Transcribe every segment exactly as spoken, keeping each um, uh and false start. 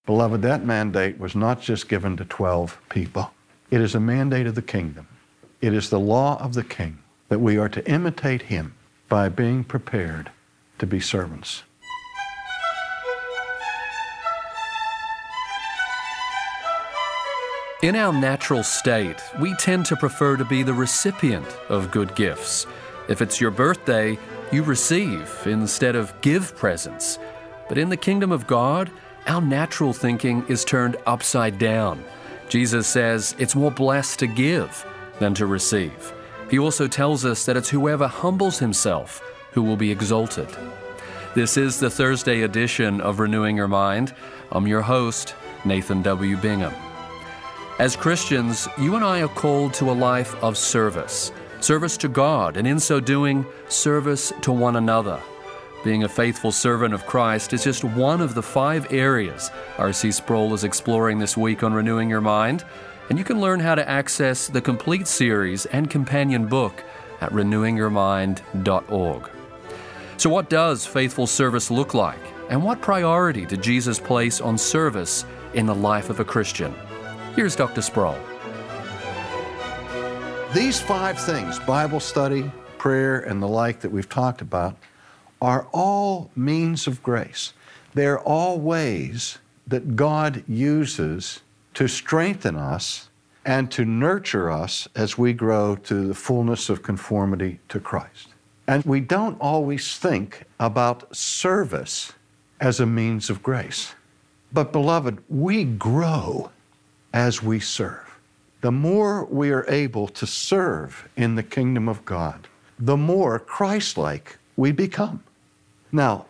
Beloved, that mandate was not just given to twelve people. It is a mandate of the kingdom. It is the law of the king that we are to imitate him by being prepared to be servants. In our natural state, we tend to prefer to be the recipient of good gifts. If it's your birthday, you receive instead of give presents. But in the kingdom of God, our natural thinking is turned upside down. Jesus says it's more blessed to give than to receive. He also tells us that it's whoever humbles himself who will be exalted. This is the Thursday edition of Renewing Your Mind. I'm your host, Nathan W. Bingham. As Christians, you and I are called to a life of service. Service to God, and in so doing, service to one another. Being a faithful servant of Christ is just one of the five areas R C Sproul is exploring this week on Renewing Your Mind, and you can learn how to access the complete series and companion book at renewing your mind dot org. So what does faithful service look like, and what priority did Jesus place on service in the life of a Christian? Here's Doctor Sproul. These five things, Bible study, prayer, and the like that we've talked about, are all means of grace. They're all ways that God uses to strengthen us and to nurture us as we grow to the fullness of conformity to Christ. And we don't always think about service as a means of grace. But beloved, we grow as we serve. The more we are able to serve in the kingdom of God, the more Christ-like we become. Now,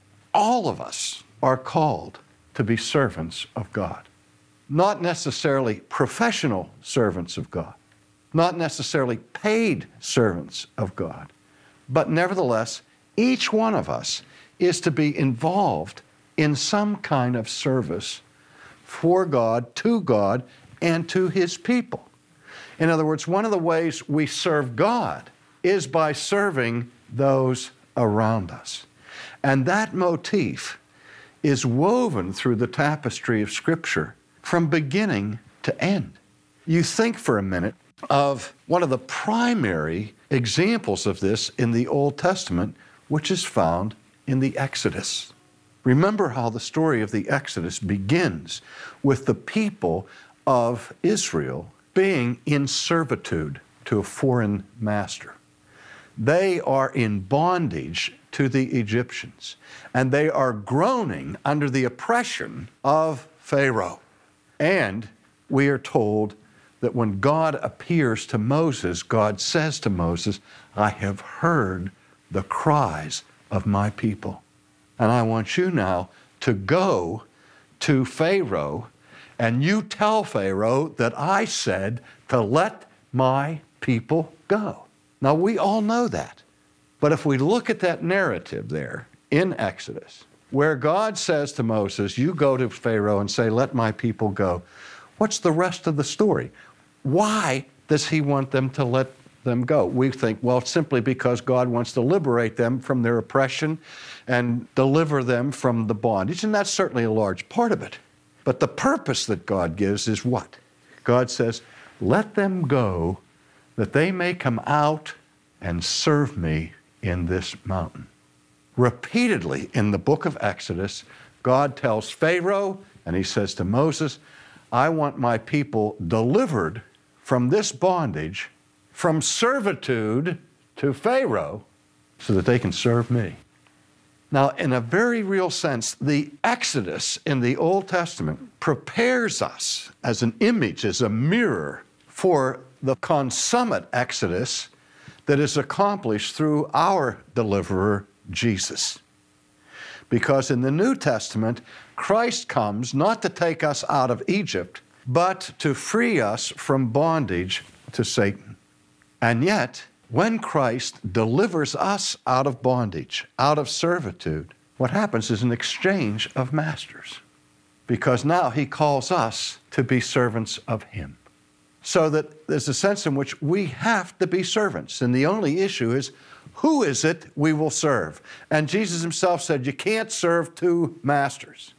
all of us are called to be servants of God. Not necessarily professional servants of God, not necessarily paid servants of God, but nevertheless, each one of us is to be involved in some kind of service for God, to God, and to his people. In other words, one of the ways we serve God is by serving those around us. And that motif is woven through the tapestry of Scripture from beginning to end. You think for a minute of one of the primary examples of this in the Old Testament, which is found in the Exodus. Remember how the story of the Exodus begins with the people of Israel being in servitude to a foreign master. They are in bondage to the Egyptians, and they are groaning under the oppression of Pharaoh. And we are told that when God appears to Moses, God says to Moses, "I have heard the cries of my people. And I want you now to go to Pharaoh, and you tell Pharaoh that I said to let my people go." Now, we all know that. But if we look at that narrative there in Exodus, where God says to Moses, you go to Pharaoh and say, let my people go, what's the rest of the story? Why does he want them to let them go? We think, well, simply because God wants to liberate them from their oppression and deliver them from the bondage, and that's certainly a large part of it. But the purpose that God gives is what? God says, let them go that they may come out and serve me in this mountain. Repeatedly in the book of Exodus, God tells Pharaoh, and he says to Moses, I want my people delivered from this bondage, from servitude to Pharaoh, so that they can serve me. Now, in a very real sense, the Exodus in the Old Testament prepares us as an image, as a mirror for the consummate Exodus that is accomplished through our deliverer, Jesus. Because in the New Testament, Christ comes not to take us out of Egypt, but to free us from bondage to Satan. And yet, when Christ delivers us out of bondage, out of servitude, what happens is an exchange of masters. Because now he calls us to be servants of him. So that there's a sense in which we have to be servants. And the only issue is, who is it we will serve? And Jesus himself said, you can't serve two masters.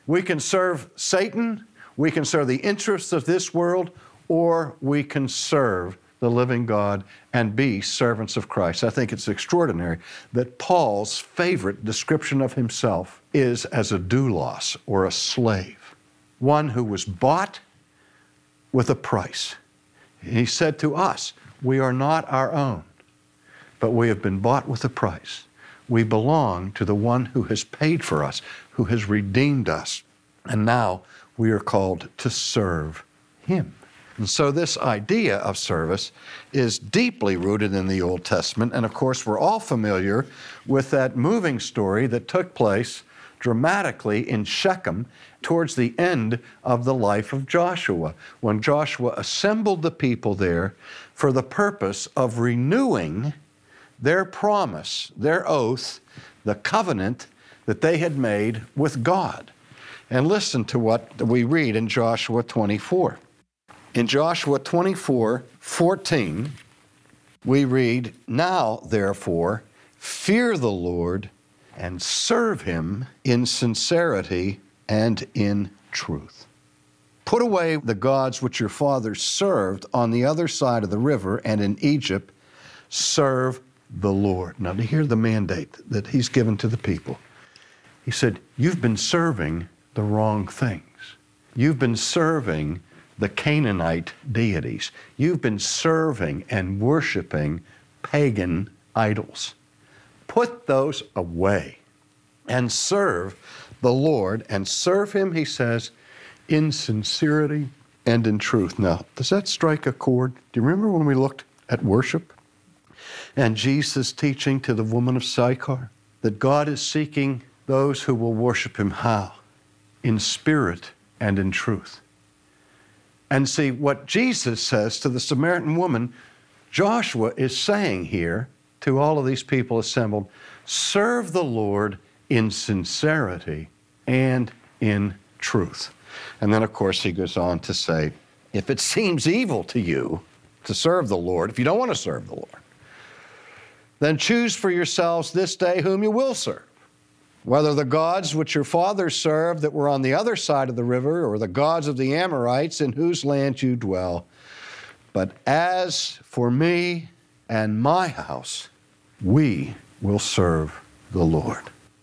We can serve Satan, we can serve the interests of this world, or we can serve the living God and be servants of Christ. I think it's extraordinary that Paul's favorite description of himself is as a doulos, or a slave, one who was bought with a price. He said to us, we are not our own, but we have been bought with a price. We belong to the one who has paid for us, who has redeemed us, and now we are called to serve him. And so this idea of service is deeply rooted in the Old Testament, and of course we're all familiar with that moving story that took place dramatically in Shechem towards the end of the life of Joshua, when Joshua assembled the people there for the purpose of renewing their promise, their oath, the covenant that they had made with God. And listen to what we read in Joshua twenty-four. In Joshua twenty-four fourteen, we read, "Now, therefore, fear the Lord and serve him in sincerity and in truth. Put away the gods which your fathers served on the other side of the river and in Egypt. Serve the Lord." Now, to hear the mandate that he's given to the people, he said, you've been serving the wrong things. You've been serving the Canaanite deities. You've been serving and worshiping pagan idols. Put those away and serve the Lord, and serve him, he says, in sincerity and in truth. Now, does that strike a chord? Do you remember when we looked at worship and Jesus teaching to the woman of Sychar that God is seeking those who will worship him how? In spirit and in truth. And see, what Jesus says to the Samaritan woman, Joshua is saying here to all of these people assembled, serve the Lord in sincerity and in truth. And then, of course, he goes on to say, if it seems evil to you to serve the Lord, if you don't want to serve the Lord, then choose for yourselves this day whom you will serve, whether the gods which your fathers served that were on the other side of the river, or the gods of the Amorites in whose land you dwell. But as for me and my house, we will serve the Lord.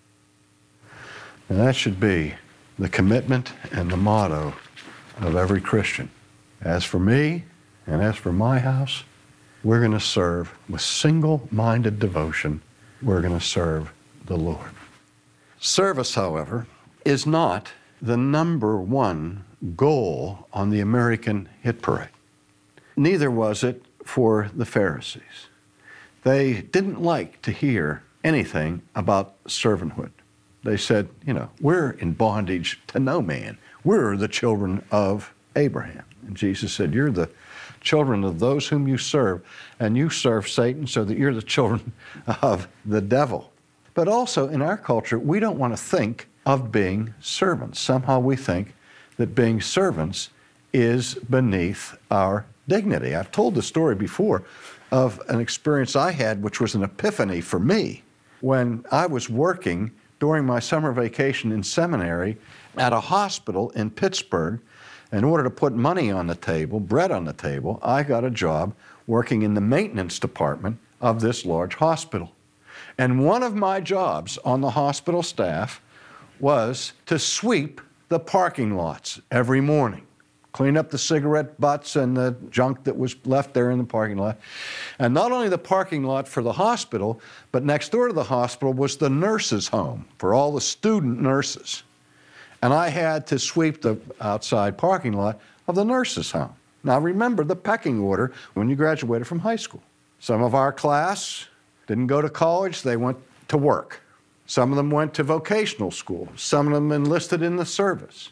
And that should be the commitment and the motto of every Christian. As for me and as for my house, we're going to serve with single-minded devotion. We're going to serve the Lord. Service, however, is not the number one goal on the American hit parade. Neither was it for the Pharisees. They didn't like to hear anything about servanthood. They said, you know, we're in bondage to no man. We're the children of Abraham. And Jesus said, you're the children of those whom you serve, and you serve Satan so that you're the children of the devil. But also in our culture, we don't want to think of being servants. Somehow we think that being servants is beneath our dignity. I've told the story before of an experience I had, which was an epiphany for me, when I was working during my summer vacation in seminary at a hospital in Pittsburgh. In order to put money on the table, bread on the table, I got a job working in the maintenance department of this large hospital. And one of my jobs on the hospital staff was to sweep the parking lots every morning, clean up the cigarette butts and the junk that was left there in the parking lot. And not only the parking lot for the hospital, but next door to the hospital was the nurses' home for all the student nurses. And I had to sweep the outside parking lot of the nurses' home. Now remember the pecking order when you graduated from high school. Some of our class didn't go to college, they went to work. Some of them went to vocational school. Some of them enlisted in the service.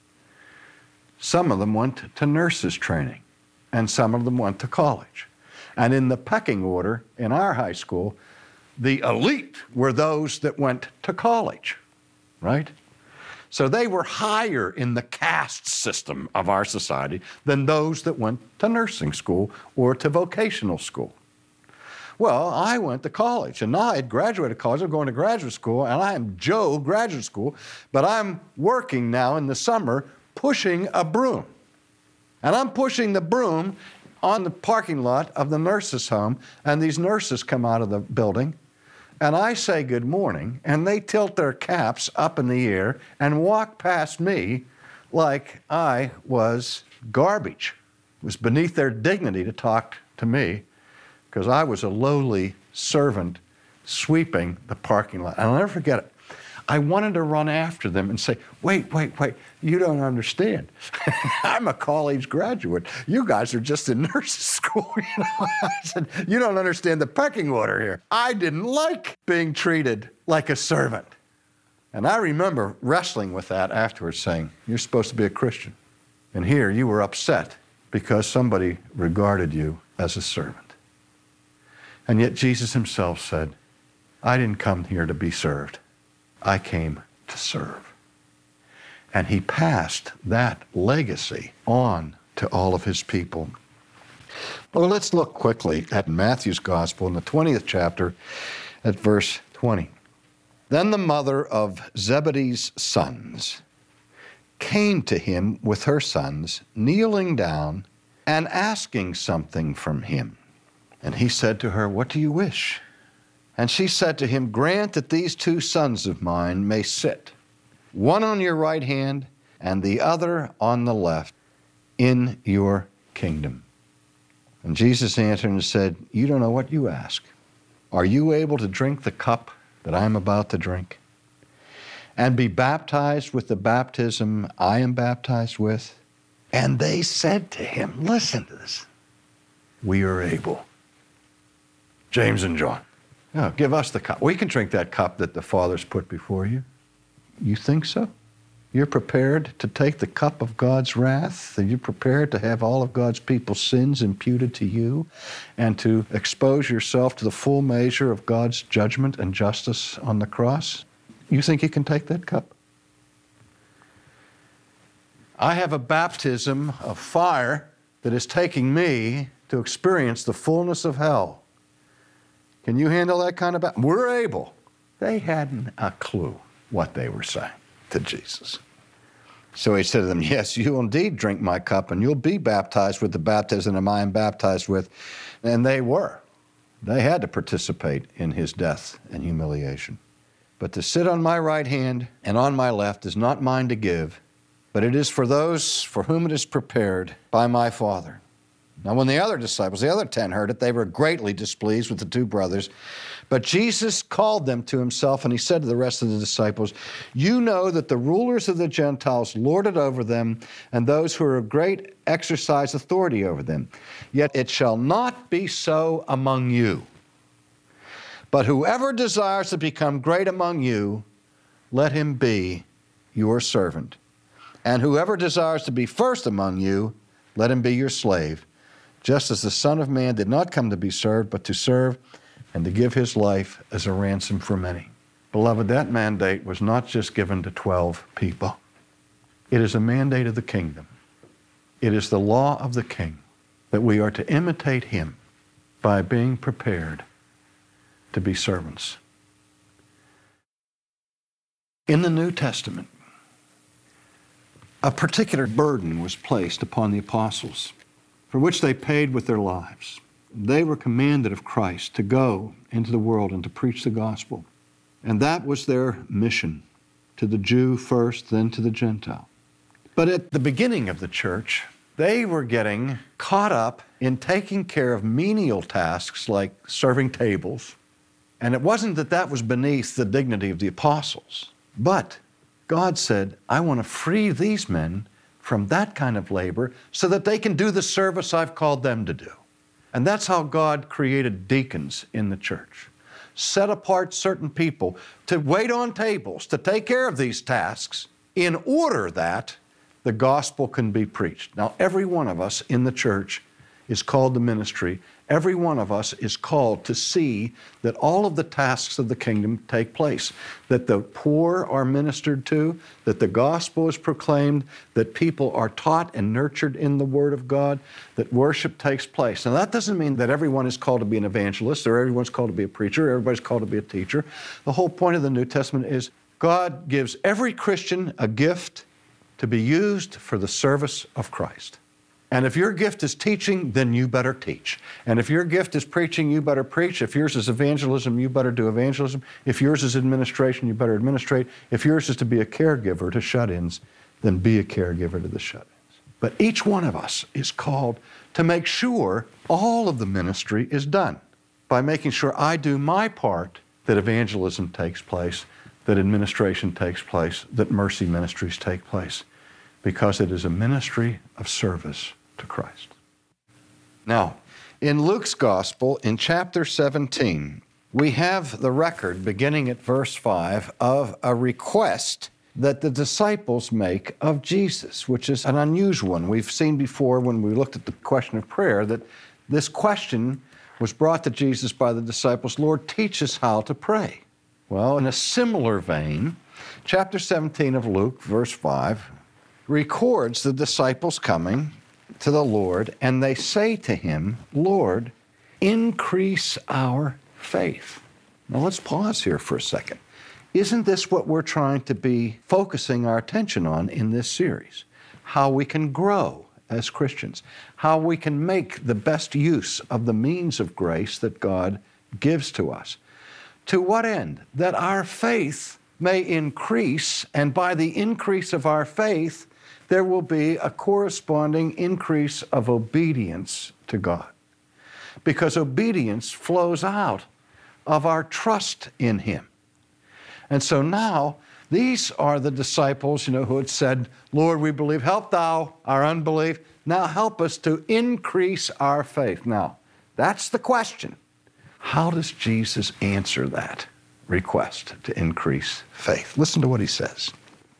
Some of them went to nurses training, and some of them went to college. And in the pecking order in our high school, the elite were those that went to college, right? So they were higher in the caste system of our society than those that went to nursing school or to vocational school. Well, I went to college, and now I had graduated college. I'm going to graduate school, and I am Joe Graduate School, but I'm working now in the summer pushing a broom. And I'm pushing the broom on the parking lot of the nurses' home, and these nurses come out of the building, and I say good morning, and they tilt their caps up in the air and walk past me like I was garbage. It was beneath their dignity to talk to me because I was a lowly servant sweeping the parking lot. And I'll never forget it. I wanted to run after them and say, wait, wait, wait, you don't understand. I'm a college graduate. You guys are just in nurses school. You know? I said, you don't understand the pecking order here. I didn't like being treated like a servant. And I remember wrestling with that afterwards, saying, you're supposed to be a Christian. And here you were upset because somebody regarded you as a servant. And yet Jesus himself said, I didn't come here to be served. I came to serve. And he passed that legacy on to all of his people. Well, let's look quickly at Matthew's Gospel in the twentieth chapter at verse twenty. Then the mother of Zebedee's sons came to him with her sons, kneeling down and asking something from him. And he said to her, what do you wish? And she said to him, grant that these two sons of mine may sit, one on your right hand and the other on the left, in your kingdom. And Jesus answered and said, you don't know what you ask. Are you able to drink the cup that I am about to drink, and be baptized with the baptism I am baptized with? And they said to him, listen to this, we are able. James and John. No, give us the cup. We can drink that cup that the Father's put before you. You think so? You're prepared to take the cup of God's wrath? Are you prepared to have all of God's people's sins imputed to you and to expose yourself to the full measure of God's judgment and justice on the cross? You think you can take that cup? I have a baptism of fire that is taking me to experience the fullness of hell. Can you handle that kind of baptism? We're able. They hadn't a clue what they were saying to Jesus. So he said to them, yes, you'll indeed drink my cup, and you'll be baptized with the baptism that I am baptized with. And they were. They had to participate in his death and humiliation. But to sit on my right hand and on my left is not mine to give, but it is for those for whom it is prepared by my Father. Now, when the other disciples, the other ten, heard it, they were greatly displeased with the two brothers. But Jesus called them to himself, and he said to the rest of the disciples, you know that the rulers of the Gentiles lord it over them, and those who are of great exercise authority over them. Yet it shall not be so among you. But whoever desires to become great among you, let him be your servant. And whoever desires to be first among you, let him be your slave. Just as the Son of Man did not come to be served, but to serve and to give his life as a ransom for many. Beloved, that mandate was not just given to twelve people. It is a mandate of the kingdom. It is the law of the King that we are to imitate him by being prepared to be servants. In the New Testament, a particular burden was placed upon the apostles, for which they paid with their lives. They were commanded of Christ to go into the world and to preach the gospel. And that was their mission, to the Jew first, then to the Gentile. But at the beginning of the church, they were getting caught up in taking care of menial tasks like serving tables. And it wasn't that that was beneath the dignity of the apostles. But God said, I want to free these men from that kind of labor so that they can do the service I've called them to do. And that's how God created deacons in the church. Set apart certain people to wait on tables, to take care of these tasks in order that the gospel can be preached. Now, every one of us in the church is called to ministry Every one of us is called to see that all of the tasks of the kingdom take place, that the poor are ministered to, that the gospel is proclaimed, that people are taught and nurtured in the Word of God, that worship takes place. Now, that doesn't mean that everyone is called to be an evangelist, or everyone's called to be a preacher, or everybody's called to be a teacher. The whole point of the New Testament is God gives every Christian a gift to be used for the service of Christ. And if your gift is teaching, then you better teach. And if your gift is preaching, you better preach. If yours is evangelism, you better do evangelism. If yours is administration, you better administrate. If yours is to be a caregiver to shut-ins, then be a caregiver to the shut-ins. But each one of us is called to make sure all of the ministry is done by making sure I do my part, that evangelism takes place, that administration takes place, that mercy ministries take place, because it is a ministry of service to Christ. Now, in Luke's Gospel, in chapter seventeen, we have the record, beginning at verse five, of a request that the disciples make of Jesus, which is an unusual one. We've seen before when we looked at the question of prayer that this question was brought to Jesus by the disciples, Lord, teach us how to pray. Well, in a similar vein, chapter seventeen of Luke, verse five, records the disciples coming to the Lord, and they say to him, Lord, increase our faith. Now let's pause here for a second. Isn't this what we're trying to be focusing our attention on in this series? How we can grow as Christians, how we can make the best use of the means of grace that God gives to us. To what end? That our faith may increase, and by the increase of our faith, there will be a corresponding increase of obedience to God. Because obedience flows out of our trust in Him. And so now, these are the disciples, you know, who had said, Lord, we believe, help thou our unbelief. Now help us to increase our faith. Now, that's the question. How does Jesus answer that request to increase faith? Listen to what He says.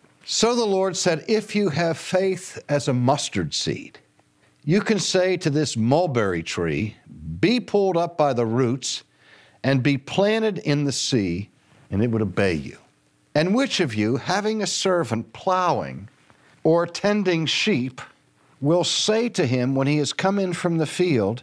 So the Lord said, if you have faith as a mustard seed, you can say to this mulberry tree, be pulled up by the roots and be planted in the sea, and it would obey you. And which of you, having a servant plowing or tending sheep, will say to him when he has come in from the field,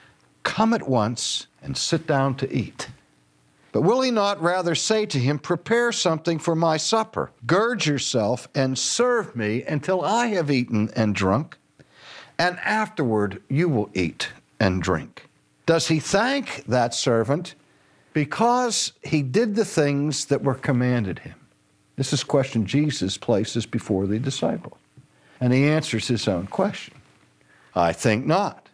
come at once and sit down to eat? But will he not rather say to him, prepare something for my supper, gird yourself and serve me until I have eaten and drunk, and afterward you will eat and drink? Does he thank that servant because he did the things that were commanded him? This is a question Jesus places before the disciples, and he answers his own question. I think not.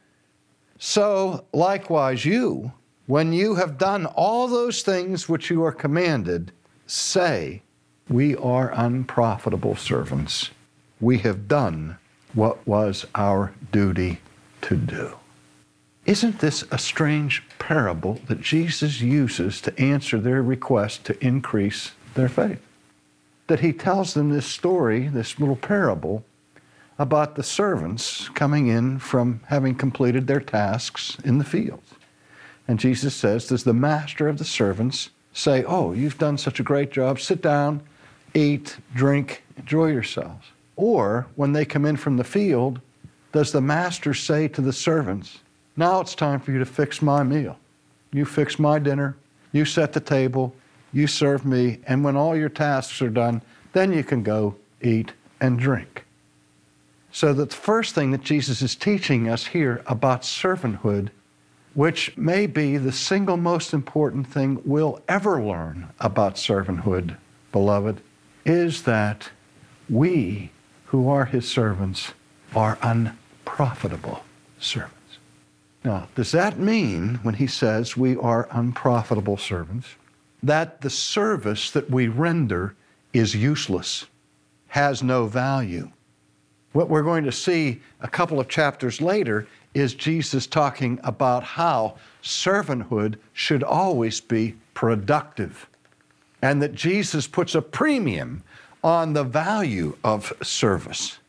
So likewise you, when you have done all those things which you are commanded, say, we are unprofitable servants. We have done what was our duty to do. Isn't this a strange parable that Jesus uses to answer their request to increase their faith? That he tells them this story, this little parable, about the servants coming in from having completed their tasks in the fields. And Jesus says, does the master of the servants say, oh, you've done such a great job, sit down, eat, drink, enjoy yourselves? Or when they come in from the field, does the master say to the servants, now it's time for you to fix my meal. You fix my dinner, you set the table, you serve me, and when all your tasks are done, then you can go eat and drink. So that the first thing that Jesus is teaching us here about servanthood, which may be the single most important thing we'll ever learn about servanthood, beloved, is that we who are His servants are unprofitable servants. Now, does that mean, when He says we are unprofitable servants, that the service that we render is useless, has no value? What we're going to see a couple of chapters later is Jesus talking about how servanthood should always be productive, and that Jesus puts a premium on the value of service.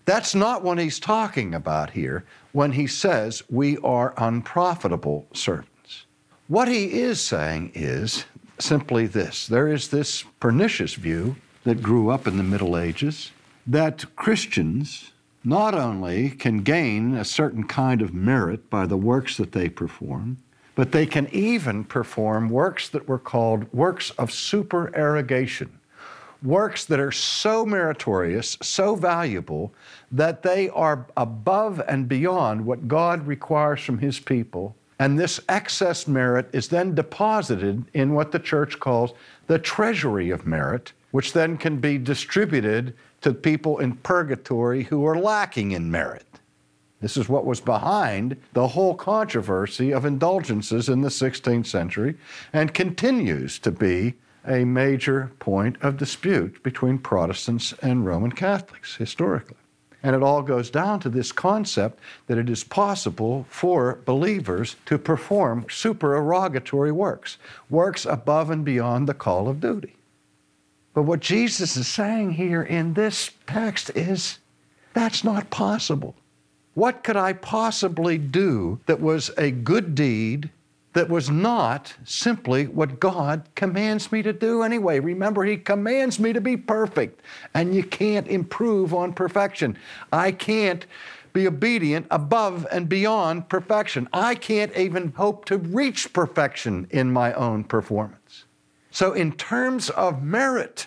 That's not what he's talking about here when he says we are unprofitable servants. What he is saying is simply this. There is this pernicious view that grew up in the Middle Ages that Christians not only can gain a certain kind of merit by the works that they perform, but they can even perform works that were called works of supererogation. Works that are so meritorious, so valuable, that they are above and beyond what God requires from His people. And this excess merit is then deposited in what the church calls the treasury of merit, which then can be distributed to people in purgatory who are lacking in merit. This is what was behind the whole controversy of indulgences in the sixteenth century and continues to be a major point of dispute between Protestants and Roman Catholics historically. And it all goes down to this concept that it is possible for believers to perform supererogatory works, works above and beyond the call of duty. But what Jesus is saying here in this text is that's not possible. What could I possibly do that was a good deed that was not simply what God commands me to do anyway? Remember, He commands me to be perfect, and you can't improve on perfection. I can't be obedient above and beyond perfection. I can't even hope to reach perfection in my own performance. So in terms of merit,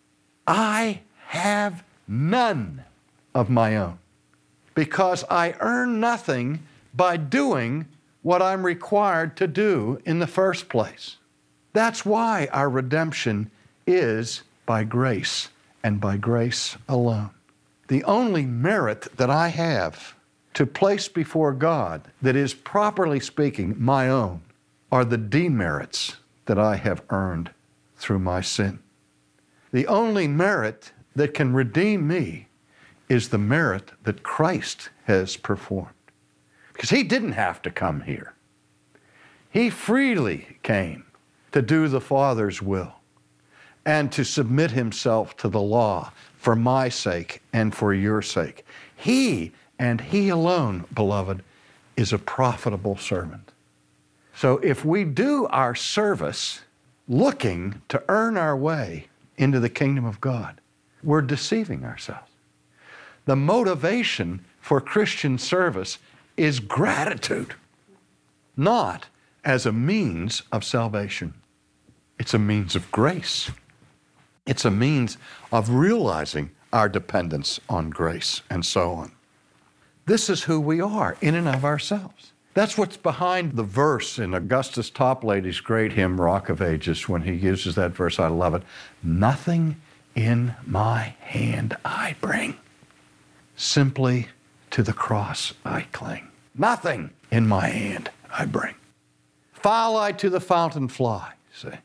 I have none of my own, because I earn nothing by doing what I'm required to do in the first place. That's why our redemption is by grace and by grace alone. The only merit that I have to place before God that is, properly speaking, my own are the demerits that I have earned through my sin. The only merit that can redeem me is the merit that Christ has performed. Because He didn't have to come here. He freely came to do the Father's will and to submit Himself to the law for my sake and for your sake. He, and He alone, beloved, is a profitable servant. So if we do our service looking to earn our way into the kingdom of God, we're deceiving ourselves. The motivation for Christian service is gratitude, not as a means of salvation. It's a means of grace. It's a means of realizing our dependence on grace and so on. This is who we are in and of ourselves. That's what's behind the verse in Augustus Toplady's great hymn, Rock of Ages, when he uses that verse. I love it. Nothing in my hand I bring, simply to the cross I cling. Nothing in my hand I bring. Foul I to the fountain fly, see.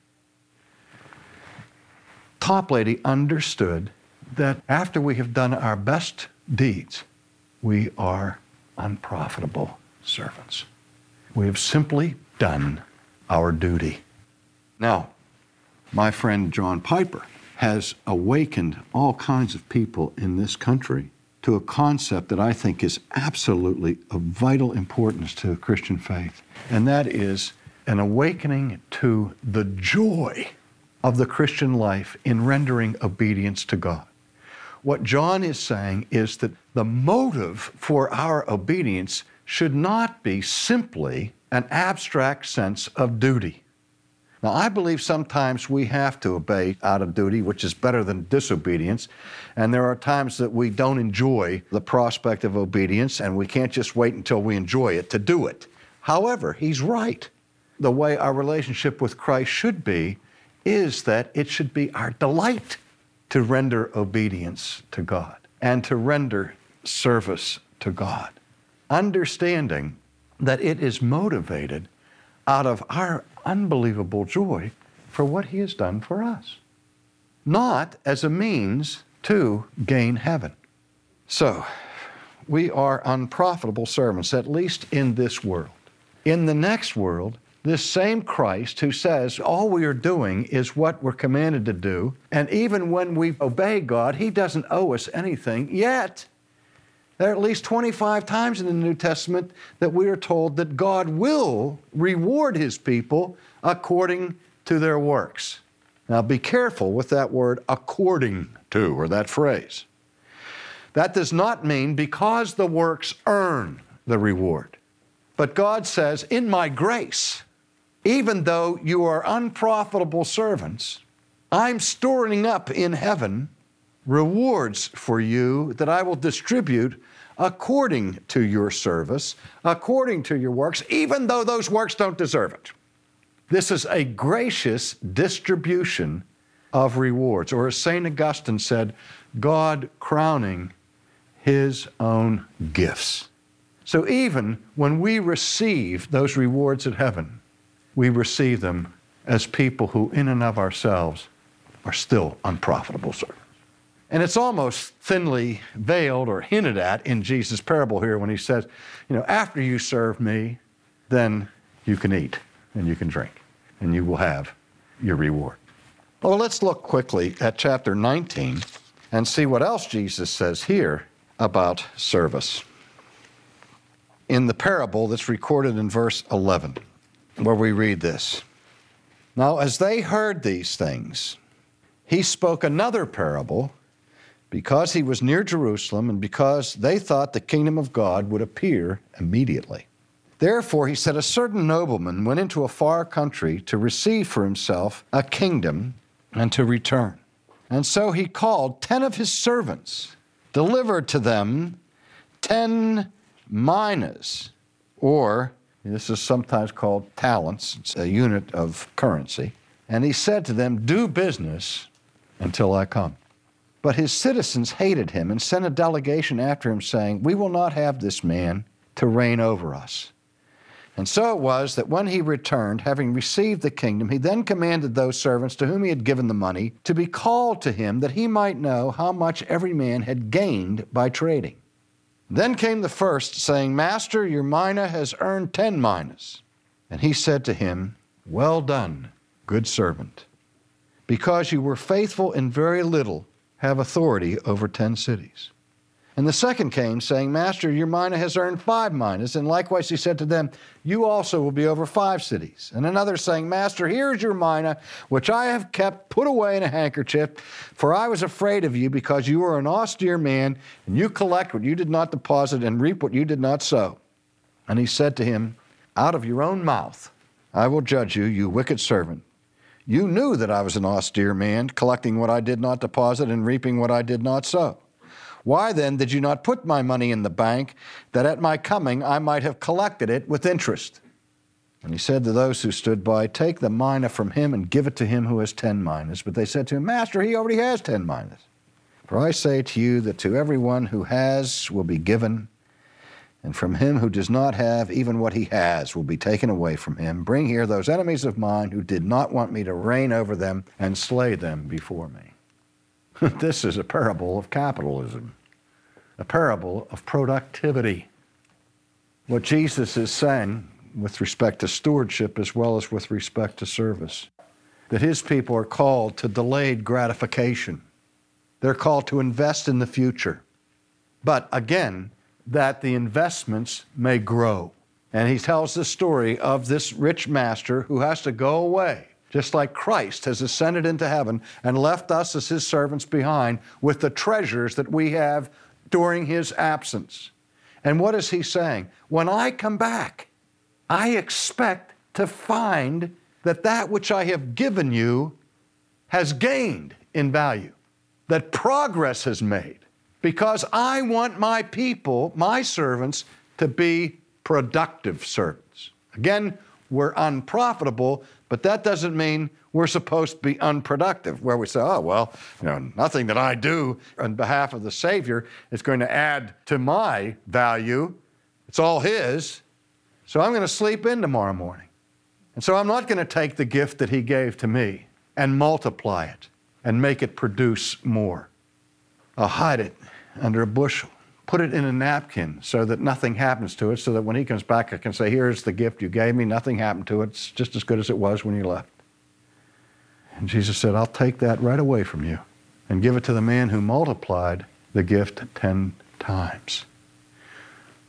Toplady understood that after we have done our best deeds, we are unprofitable servants. We have simply done our duty. Now, my friend John Piper has awakened all kinds of people in this country to a concept that I think is absolutely of vital importance to the Christian faith, and that is an awakening to the joy of the Christian life in rendering obedience to God. What John is saying is that the motive for our obedience should not be simply an abstract sense of duty. Now, I believe sometimes we have to obey out of duty, which is better than disobedience, and there are times that we don't enjoy the prospect of obedience, and we can't just wait until we enjoy it to do it. However, he's right. The way our relationship with Christ should be is that it should be our delight to render obedience to God and to render service to God, understanding that it is motivated out of our unbelievable joy for what He has done for us, not as a means to gain heaven. So, we are unprofitable servants, at least in this world. In the next world, this same Christ who says all we are doing is what we're commanded to do, and even when we obey God, He doesn't owe us anything, yet There are at least twenty-five times in the New Testament that we are told that God will reward His people according to their works. Now be careful with that word according to, or that phrase. That does not mean because the works earn the reward. But God says, in my grace, even though you are unprofitable servants, I'm storing up in heaven rewards for you that I will distribute according to your service, according to your works, even though those works don't deserve it. This is a gracious distribution of rewards, or as Saint Augustine said, God crowning His own gifts. So even when we receive those rewards at heaven, we receive them as people who in and of ourselves are still unprofitable servants. And it's almost thinly veiled or hinted at in Jesus' parable here when He says, you know, after you serve me, then you can eat and you can drink and you will have your reward. Well, let's look quickly at chapter nineteen and see what else Jesus says here about service. In the parable that's recorded in verse eleven, where we read this, "Now as they heard these things, He spoke another parable, because He was near Jerusalem and because they thought the kingdom of God would appear immediately. Therefore, He said, a certain nobleman went into a far country to receive for himself a kingdom and to return. And so he called ten of his servants, delivered to them ten minas, or this is sometimes called talents, it's a unit of currency. And he said to them, do business until I come. But his citizens hated him and sent a delegation after him, saying, we will not have this man to reign over us. And so it was that when he returned, having received the kingdom, he then commanded those servants to whom he had given the money to be called to him, that he might know how much every man had gained by trading. Then came the first, saying, Master, your mina has earned ten minas. And he said to him, well done, good servant. Because you were faithful in very little, have authority over ten cities. And the second came, saying, Master, your mina has earned five minas. And likewise he said to them, you also will be over five cities. And another saying, Master, here is your mina, which I have kept put away in a handkerchief, for I was afraid of you, because you are an austere man, and you collect what you did not deposit and reap what you did not sow. And he said to him, out of your own mouth I will judge you, you wicked servant. You knew that I was an austere man, collecting what I did not deposit and reaping what I did not sow. Why then did you not put my money in the bank, that at my coming I might have collected it with interest? And he said to those who stood by, take the mina from him and give it to him who has ten minas. But they said to him, Master, he already has ten minas. For I say to you that to everyone who has will be given, and from him who does not have, even what he has will be taken away from him. Bring here those enemies of mine who did not want me to reign over them and slay them before me. This is a parable of capitalism, a parable of productivity. What Jesus is saying with respect to stewardship as well as with respect to service, that his people are called to delayed gratification. They're called to invest in the future. But again, that the investments may grow. And he tells the story of this rich master who has to go away, just like Christ has ascended into heaven and left us as his servants behind with the treasures that we have during his absence. And what is he saying? When I come back, I expect to find that that which I have given you has gained in value, that progress has made, because I want my people, my servants, to be productive servants. Again, we're unprofitable, but that doesn't mean we're supposed to be unproductive, where we say, oh, well, you know, nothing that I do on behalf of the Savior is going to add to my value. It's all his. So I'm going to sleep in tomorrow morning. And so I'm not going to take the gift that he gave to me and multiply it and make it produce more. I'll hide it under a bushel. Put it in a napkin so that nothing happens to it, so that when he comes back, I can say, here's the gift you gave me. Nothing happened to it. It's just as good as it was when you left. And Jesus said, I'll take that right away from you and give it to the man who multiplied the gift ten times.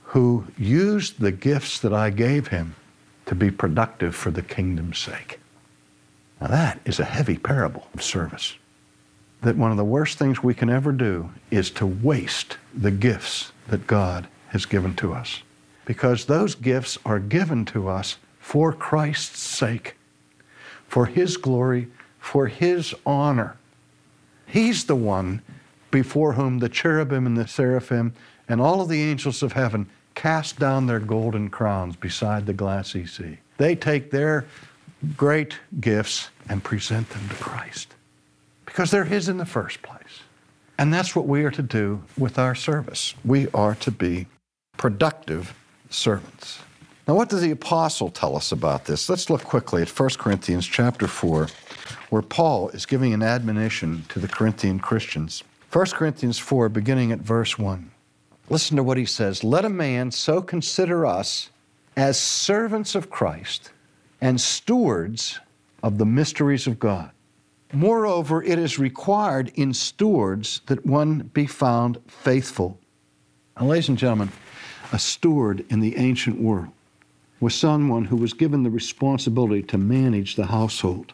who used the gifts that I gave him to be productive for the kingdom's sake. Now that is a heavy parable of service. That one of the worst things we can ever do is to waste the gifts that God has given to us. Because those gifts are given to us for Christ's sake, for His glory, for His honor. He's the one before whom the cherubim and the seraphim and all of the angels of heaven cast down their golden crowns beside the glassy sea. They take their great gifts and present them to Christ because they're His in the first place. And that's what we are to do with our service. We are to be productive servants. Now, what does the apostle tell us about this? Let's look quickly at First Corinthians chapter four, where Paul is giving an admonition to the Corinthian Christians. First Corinthians four, beginning at verse one. Listen to what he says. Let a man so consider us as servants of Christ and stewards of the mysteries of God. Moreover, it is required in stewards that one be found faithful. Now, ladies and gentlemen, a steward in the ancient world was someone who was given the responsibility to manage the household.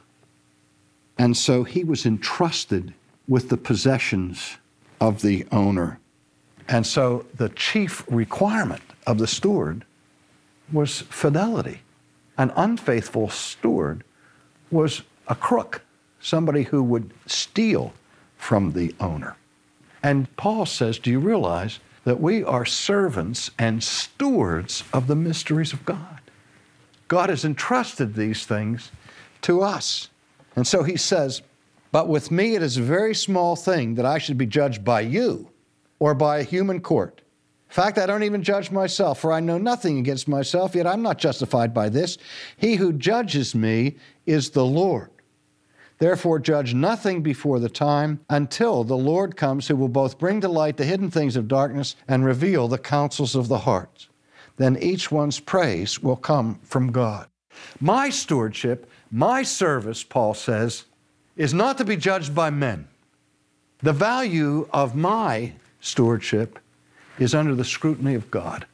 And so he was entrusted with the possessions of the owner. And so the chief requirement of the steward was fidelity. An unfaithful steward was a crook, somebody who would steal from the owner. And Paul says, do you realize that we are servants and stewards of the mysteries of God? God has entrusted these things to us. And so he says, but with me it is a very small thing that I should be judged by you or by a human court. In fact, I don't even judge myself, for I know nothing against myself, yet I'm not justified by this. He who judges me is the Lord. Therefore, judge nothing before the time until the Lord comes, who will both bring to light the hidden things of darkness and reveal the counsels of the heart. Then each one's praise will come from God. My stewardship, my service, Paul says, is not to be judged by men. The value of my stewardship is under the scrutiny of God.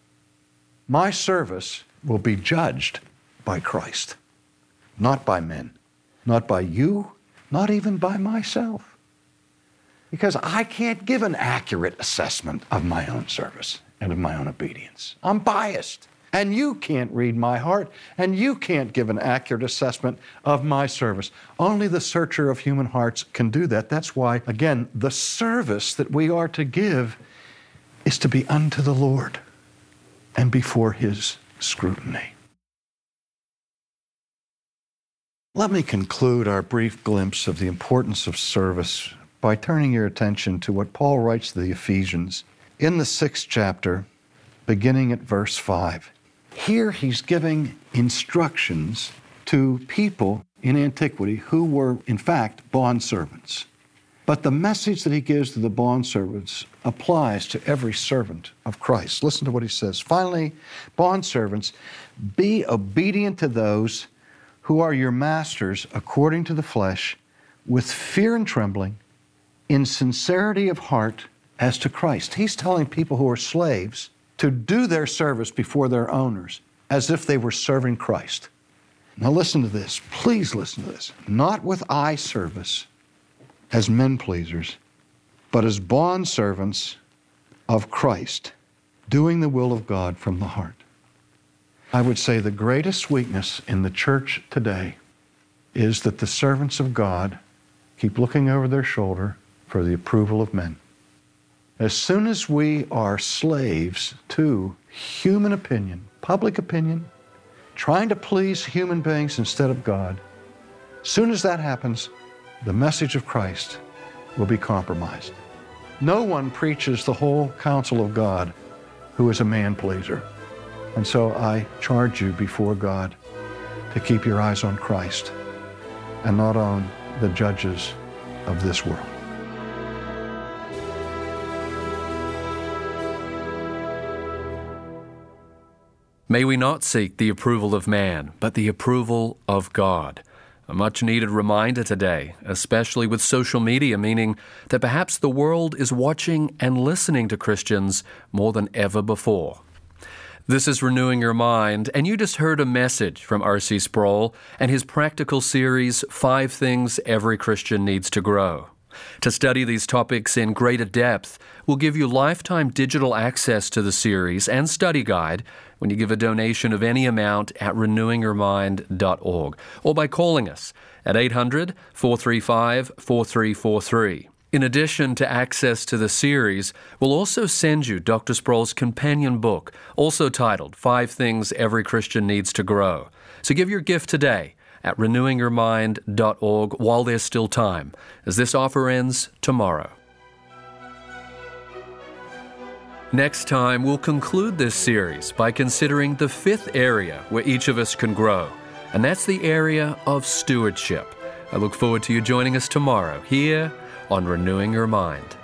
My service will be judged by Christ, not by men. Not by you, not even by myself. Because I can't give an accurate assessment of my own service and of my own obedience. I'm biased. And you can't read my heart, and you can't give an accurate assessment of my service. Only the searcher of human hearts can do that. That's why, again, the service that we are to give is to be unto the Lord and before His scrutiny. Let me conclude our brief glimpse of the importance of service by turning your attention to what Paul writes to the Ephesians in the sixth chapter, beginning at verse five. Here he's giving instructions to people in antiquity who were, in fact, bondservants. But the message that he gives to the bondservants applies to every servant of Christ. Listen to what he says. Finally, bondservants, be obedient to those who are your masters according to the flesh, with fear and trembling, in sincerity of heart as to Christ. He's telling people who are slaves to do their service before their owners as if they were serving Christ. Now listen to this. Please listen to this. Not with eye service as men pleasers, but as bondservants of Christ, doing the will of God from the heart. I would say the greatest weakness in the church today is that the servants of God keep looking over their shoulder for the approval of men. As soon as we are slaves to human opinion, public opinion, trying to please human beings instead of God, as soon as that happens, the message of Christ will be compromised. No one preaches the whole counsel of God who is a man-pleaser. And so I charge you before God to keep your eyes on Christ and not on the judges of this world. May we not seek the approval of man, but the approval of God. A much-needed reminder today, especially with social media, meaning that perhaps the world is watching and listening to Christians more than ever before. This is Renewing Your Mind, and you just heard a message from R C Sproul and his practical series, Five Things Every Christian Needs to Grow. To study these topics in greater depth, we'll give you lifetime digital access to the series and study guide when you give a donation of any amount at renewing your mind dot org or by calling us at eight hundred, four three five, four three four three. In addition to access to the series, we'll also send you Doctor Sproul's companion book, also titled Five Things Every Christian Needs to Grow. So give your gift today at renewing your mind dot org while there's still time, as this offer ends tomorrow. Next time, we'll conclude this series by considering the fifth area where each of us can grow, and that's the area of stewardship. I look forward to you joining us tomorrow here on Renewing Your Mind.